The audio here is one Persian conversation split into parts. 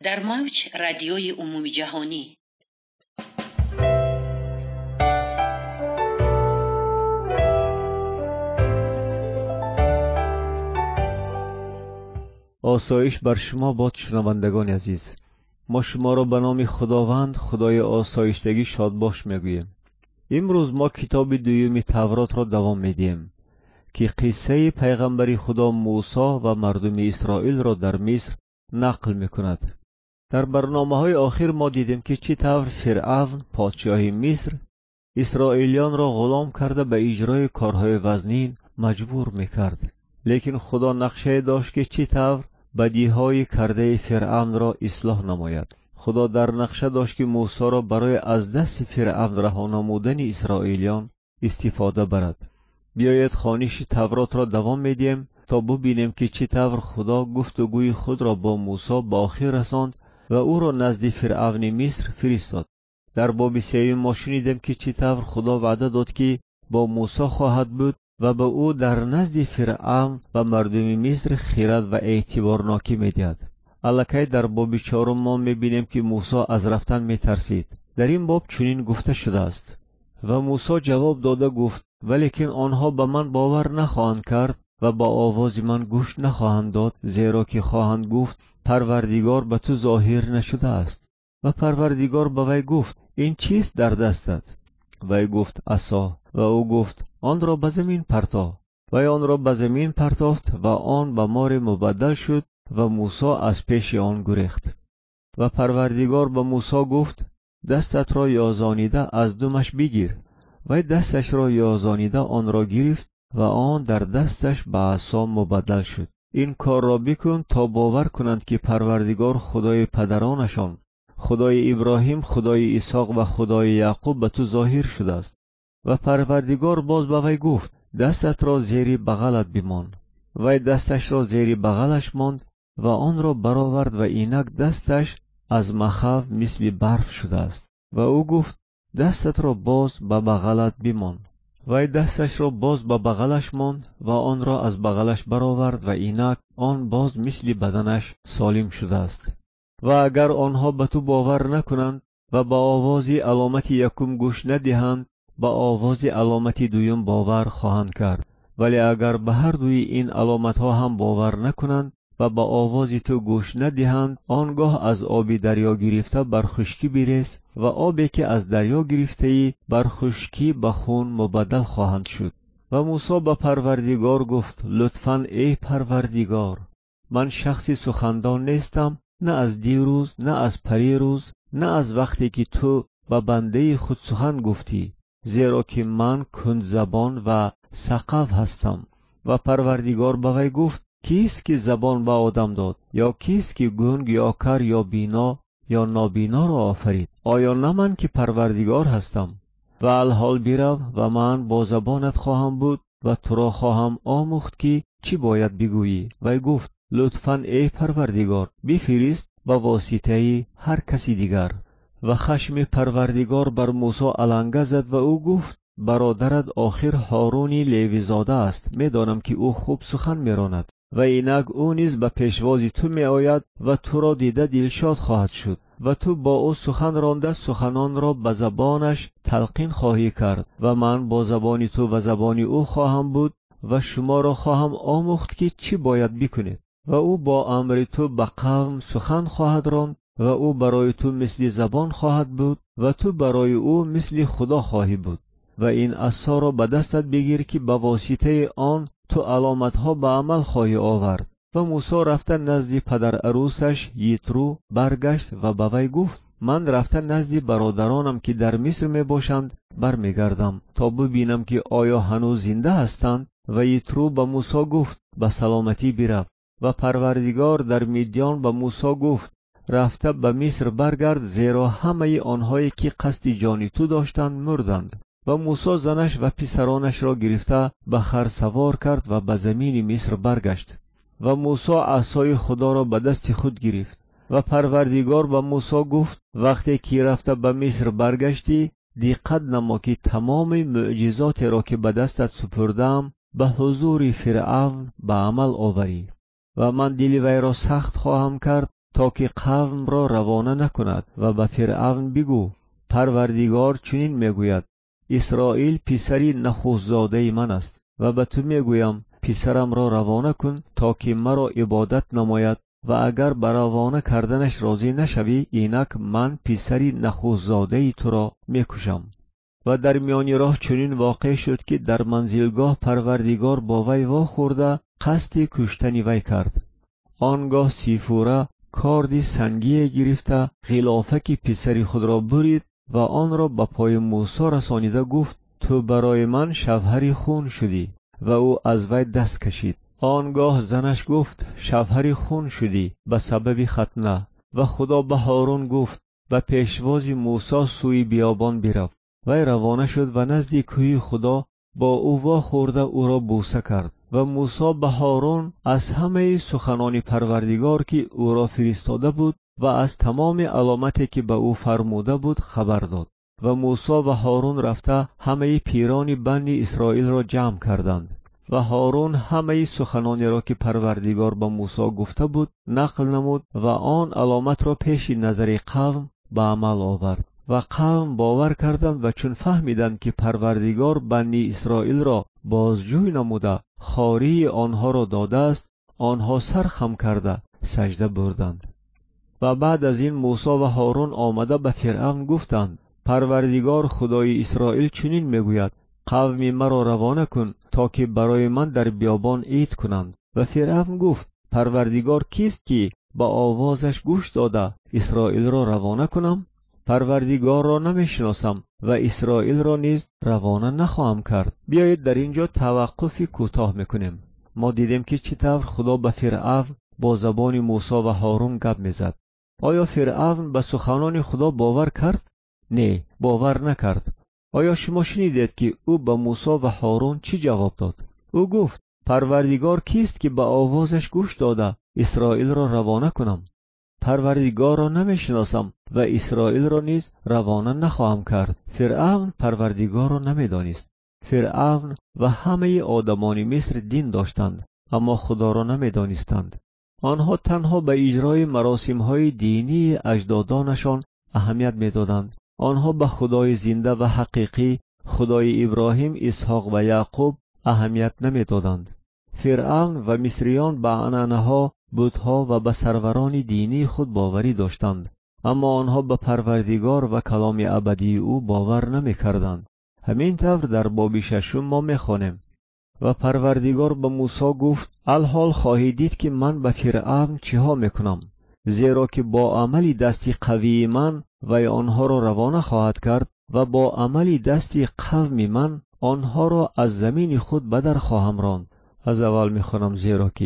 در موج رادیوی عمومی جهانی. آسایش بر شما باد شنوندگان عزیز. ما شما را به نام خداوند خدای آسایشتگی شادباش میگوییم. امروز ما کتاب دوم تورات را دوام میدیم که قصه پیغمبر خدا موسی و مردم اسرائیل را در مصر نقل میکند. در برنامه‌های آخر ما دیدیم که چطور فرعون پادشاه مصر اسرائیلیان را غلام کرده به اجرای کارهای وزنین مجبور میکرد. لیکن خدا نقشه داشت که چطور بدیهای کرده فرعون را اصلاح نماید. خدا در نقشه داشت که موسی را برای از دست فرعون رها نمودن اسرائیلیان استفاده برد. بیایید خوانش تورات را دوام میدیم تا ببینیم که چطور خدا گفتگوی خود را با موسی به آخر رساند و او را نزد فرعون مصر فرستاد. در باب 3 ما شنیدیم که چطور خدا وعده داد که با موسی خواهد بود و به او در نزد فرعون و مردم مصر خیرات و اعتبارناکی میدهد. الکی در باب 4 ما میبینیم که موسی از رفتن میترسید. در این باب چنین گفته شده است: و موسی جواب داده گفت ولیکن آنها به من باور نخواهند کرد و با آواز من گوش نخواهند داد، زیرا که خواهند گفت پروردگار به تو ظاهر نشده است. و پروردگار به وی گفت این چیست در دستت؟ وی گفت عصا. و او گفت آن را به زمین پرتاب. وی آن را به زمین پرتافت و آن به مار مبدل شد و موسی از پیش آن گریخت. و پروردگار به موسی گفت دستت را یازانیده از دمش بگیر. وی دستش را یازانیده آن را گرفت و آن در دستش به عصا مبدل شد. این کار را بکن تا باور کنند که پروردگار خدای پدرانشان، خدای ابراهیم، خدای اسحاق و خدای یعقوب به تو ظاهر شده است. و پروردگار باز به وی گفت دستت را زیر بغلت بمان. وی دستش را زیر بغلش ماند و آن را برآورد و اینک دستش از مخاف مثل برف شده است. و او گفت دستت را باز به بغلت بمان. وی دستش را باز به بغلش ماند و آن را از بغلش برآورد و اینک آن باز مثل بدنش سالم شده است. و اگر آنها به تو باور نکنند و با آواز علامت یکم گوش ندهند، با آواز علامت دویم باور خواهند کرد. ولی اگر به هر دوی این علامت ها هم باور نکنند و با آواز تو گوش ندهند، آنگاه از آب دریا گرفته بر خشکی بریز و آبی که از دریا گرفته ای بر خشکی به خون مبدل خواهند شد. و موسی به پروردگار گفت لطفاً ای پروردگار، من شخصی سخندان نیستم، نه از دیروز نه از پریروز نه از وقتی که تو به بنده خود سخن گفتی، زیرا که من کند زبان و ثقف هستم. و پروردگار به وی گفت کیست که زبان به آدم داد؟ یا کیست که گنگ یا کر یا بینا یا نابینا را آفرید؟ آیا نه من که پروردگار هستم؟ و الحال برو و من با زبانت خواهم بود و تو را خواهم آموخت که چی باید بگویی. وی گفت لطفاً ای پروردگار بفرست به واسطه هر کسی دیگر. و خشم پروردگار بر موسی علنگه زد و او گفت برادرت آخر هارونی لیوی زاده است، میدانم که او خوب سخن میراند و اینک او نیز به پیشواز تو می آید و تو را دیده دلشاد خواهد شد و تو با او سخن رانده سخنان را به زبانش تلقین خواهی کرد و من با زبان تو و زبان او خواهم بود و شما را خواهم آموخت که چی باید بکنید. و او با امر تو به قوم سخن خواهد راند و او برای تو مثل زبان خواهد بود و تو برای او مثل خدا خواهی بود. و این عصا را به دستت بگیر که به واسطه آن تو علامتها به عمل خواهی آورد. و موسی رفته نزد پدر عروسش یترو برگشت و به وی گفت من رفته نزد برادرانم که در مصر می باشند برمیگردم تا ببینم که آیا هنوز زنده هستند. و یترو به موسی گفت به سلامتی برو. و پروردگار در مدیان به موسی گفت رفته به مصر برگرد، زیرا همه آنهایی که قصد جان تو داشتند مردند. و موسی زنش و پسرانش را گرفته به خر سوار کرد و به زمین مصر برگشت. و موسی عصای خدا را به دست خود گرفت. و پروردگار به موسی گفت وقتی که رفته به مصر برگشتی دقت نما که تمام معجزات را که به دستت سپردم به حضور فرعون به عمل آوری و من دل وی را سخت خواهم کرد تا که قوم را روانه نکند و به فرعون بگو پروردگار چنین میگوید اسرائیل پسری نخست زاده من است و به تو میگویم پسرم را روانه کن تا که مرا عبادت نماید و اگر به روانه کردنش راضی نشوی اینک من پسری نخست زاده تو را میکشم. و در میان راه چنین واقع شد که در منزلگاه پروردگار با وی واخورده قصد کشتن وی کرد. آنگاه سیفوره کاردی سنگی گرفته غلافک پسری خود را برید و آن را به پای موسی رسانیده گفت تو برای من شوهر خون شدی و او از وی دست کشید. آنگاه زنش گفت شوهر خون شدی به سبب ختنه و خدا به هارون گفت به پیشواز موسی سوی بیابان برو. وی روانه شد و نزد کوی خدا با او واخورده او را بوسه کرد و موسی به هارون از همه سخنان پروردگار که او را فرستاده بود و از تمام علامتی که به او فرموده بود خبر داد. و موسی و هارون رفته همه پیران بنی اسرائیل را جمع کردند و هارون همه سخنانی را که پروردگار به موسی گفته بود نقل نمود و آن علامت را پیش نظر قوم به عمل آورد. و قوم باور کردند و چون فهمیدند که پروردگار بنی اسرائیل را بازجوی نموده خواری آنها را داده است آنها سر خم کرده سجده بردند. و بعد از این موسی و هارون آمده به فرعون گفتند پروردگار خدای اسرائیل چنین میگوید قوم مرا روانه کن تا که برای من در بیابان عید کنند. و فرعون گفت پروردگار کیست که با آوازش گوش داده اسرائیل را روانه کنم؟ پروردگار را نمیشناسم و اسرائیل را نیز روانه نخواهم کرد. بیایید در اینجا توقفی کوتاه میکنیم. ما دیدیم که چطور خدا به فرعون با زبان موسی و هارون گپ میزد. آیا فرعون به سخنان خدا باور کرد؟ نه، باور نکرد. آیا شما شنیدید که او به موسی و هارون چی جواب داد؟ او گفت پروردگار کیست که به آوازش گوش داده اسرائیل را روانه کنم؟ پروردگار را نمیشناسم و اسرائیل را نیز روانه نخواهم کرد. فرعون پروردگار را نمیدانست. فرعون و همه آدمان مصر دین داشتند اما خدا را نمیدانستند. آنها تنها به اجرای مراسم‌های دینی اجدادانشان اهمیت میدادند. آنها به خدای زنده و حقیقی خدای ابراهیم، اسحاق و یعقوب اهمیت نمیدادند. فرعون و مصریان به عنعنه‌ها، بت‌ها و به سروران دینی خود باوری داشتند اما آنها به پروردگار و کلام ابدی او باور نمی‌کردند. همین طور در باب 6 ما می‌خوانیم و پروردگار به موسی گفت الحال خواهید دید که من به فرعون چها میکنم، زیرا که با عملی دستی قوی من و آنها را روانه خواهد کرد و با عملی دستی قوم من آنها را از زمین خود بدر خواهم راند. از اول میخوانم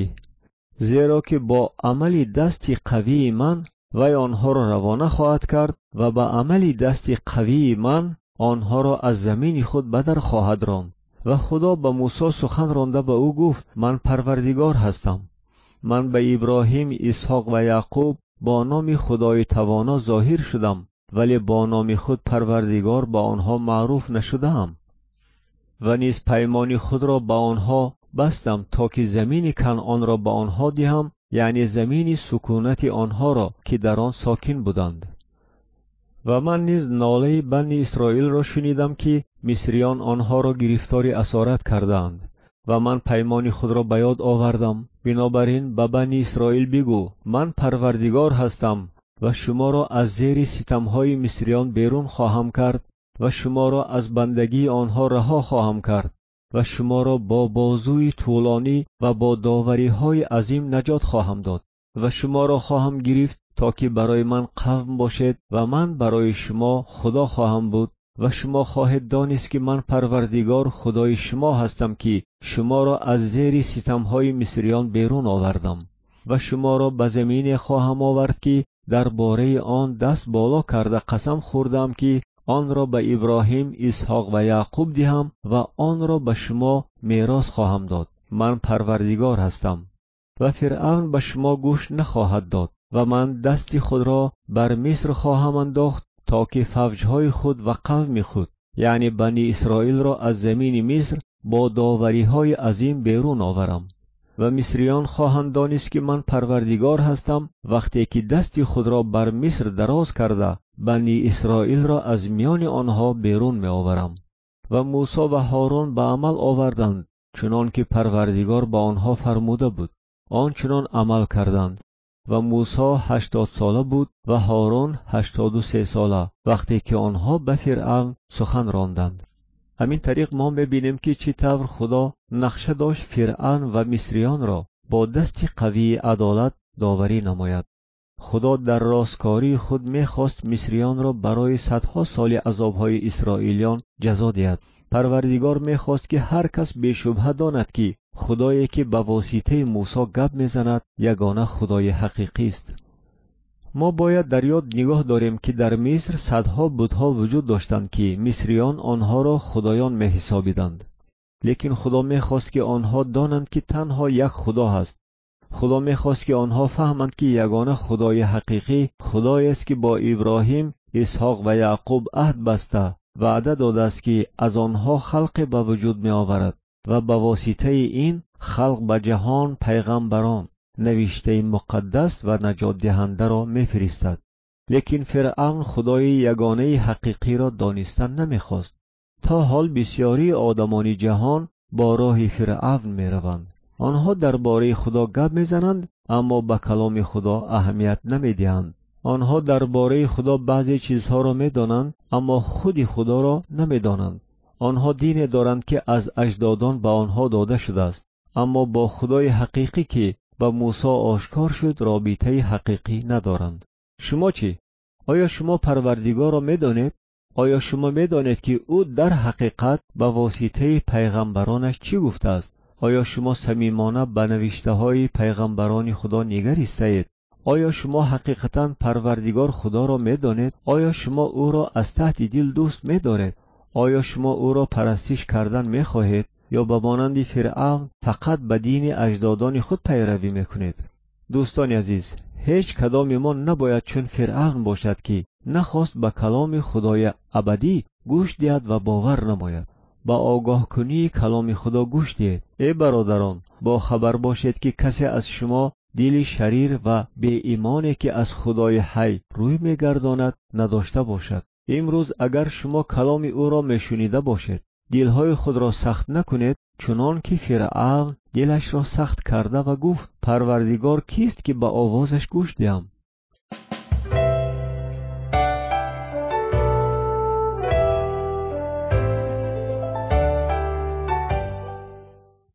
زیرا که با عملی دستی قوی من و آنها را روانه خواهد کرد و با عملی دستی قوی من آنها را از زمین خود بدر خواهد راند. و خدا به موسی سخن رانده به او گفت من پروردگار هستم. من به ابراهیم، اسحاق و یعقوب با نام خدای توانا ظاهر شدم ولی با نام خود پروردگار با آنها معروف نشدم و نیز پیمان خود را با آنها بستم تا که زمین کنعان را با آنها دهم، یعنی زمین سکونت آنها را که در آن ساکن بودند. و من نیز ناله بنی اسرائیل را شنیدم که مصریان آنها را گرفتار اسارت کردند و من پیمان خود را به یاد آوردم. بنابراین به بنی اسرائیل بگو من پروردگار هستم و شما را از زیر ستمهای مصریان بیرون خواهم کرد و شما را از بندگی آنها رها خواهم کرد و شما را با بازوی طولانی و با داوری‌های عظیم نجات خواهم داد و شما را خواهم گرفت تا که برای من قوم باشید و من برای شما خدا خواهم بود و شما خواهید دانست که من پروردگار خدای شما هستم که شما را از زیر ستمهای مصریان بیرون آوردم و شما را به زمین خواهم آورد که درباره آن دست بالا کرده قسم خوردم که آن را به ابراهیم، اسحاق و یعقوب دهم و آن را به شما میراث خواهم داد. من پروردگار هستم. و فرعون به شما گوش نخواهد داد و من دستی خود را بر مصر خواهم انداخت تا که فوجهای خود و قوم خود یعنی بنی اسرائیل را از زمین مصر با داوری‌های عظیم بیرون آورم. و مصریان خواهند دانست که من پروردگار هستم وقتی که دست خود را بر مصر دراز کرده بنی اسرائیل را از میان آنها بیرون می آورم. و موسی و هارون به عمل آوردند چنان که پروردگار با آنها فرموده بود، آنچنان عمل کردند. و موسی 80 ساله بود و هارون 83 ساله وقتی که آنها به فرعون سخن راندند. همین طریق ما می‌بینیم که چطور خدا نقشه داشت فرعون و مصریان را با دست قوی عدالت داوری نماید. خدا در راستکاری خود می‌خواست مصریان را برای صدها سال عذاب‌های اسرائیلیان جزا دهد. پروردگار می‌خواست که هر کس بی‌شبهه داند که خدایی که به واسطه موسی گپ می‌زند یگانه خدای حقیقی است. ما باید در یاد نگاه داریم که در مصر صدها بت‌ها وجود داشتند که مصریان آنها را خدایان می‌حسابیدند. لیکن خدا می‌خواست که آنها دانند که تنها یک خدا هست. خدا می‌خواست که آنها فهمند که یگانه خدای حقیقی خدایی است که با ابراهیم، اسحاق و یعقوب عهد بسته وعده داده است که از آنها خلق به وجود می‌آورد و به واسطه این خلق به جهان پیغمبران، نوشته مقدس و نجات دهنده را می‌فرستد. لیکن فرعون خدای یگانه حقیقی را دانستن نمی‌خواست. تا حال بسیاری آدمان جهان با راه فرعون می‌روند. آنها درباره خدا گپ می‌زنند اما به کلام خدا اهمیت نمی‌دهند. آنها درباره خدا بعضی چیزها را می‌دانند اما خود خدا را نمی‌دانند. آنها دینی دارند که از اجدادان به آنها داده شده است اما با خدای حقیقی که به موسی آشکار شد رابطه حقیقی ندارند. شما چی؟ آیا شما پروردگار را می‌دانید؟ آیا شما می‌دانید که او در حقیقت به واسطه پیغمبرانش چی گفته است؟ آیا شما صمیمانه به نوشته‌های پیغمبران خدا نگریستید؟ آیا شما حقیقتاً پروردگار خدا را می‌دانید؟ آیا شما او را از ته دل دوست می‌دارید؟ آیا شما او را پرستش کردن می‌خواهید یا به مانند فرعون فقط به دین اجدادان خود پیروی می‌کنید؟ دوستان عزیز، هیچ کدام ما نباید چون فرعون باشد که نخواست به کلام خدای ابدی گوش دهد و باور نماید. با آگاه کنی کلام خدا گوش دهید. ای برادران، با خبر باشید که کسی از شما دل شریر و بی ایمانی که از خدای حی روی میگرداند نداشته باشد. امروز اگر شما کلام او را میشنیده باشید، دلهای خود را سخت نکنید چنان که فرعون دلش را سخت کرده و گفت پروردگار کیست که به آوازش گوش دهم؟